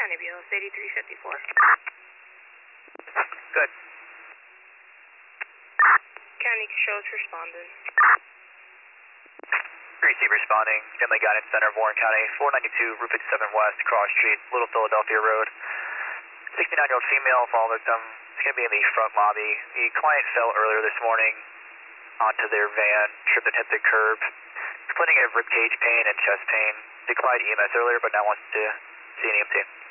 County BLS 8354. Good. County shows responded. Receive responding. Family Guidance Center, Warren County, 492 Route 57 West, Cross Street, Little Philadelphia Road. 69-year-old female, fall victim. It's going to be in the front lobby. The client fell earlier this morning onto their van, tripped and hit the curb. Complaining of rib cage pain and chest pain. Declined EMS earlier, but now wants to see an EMT.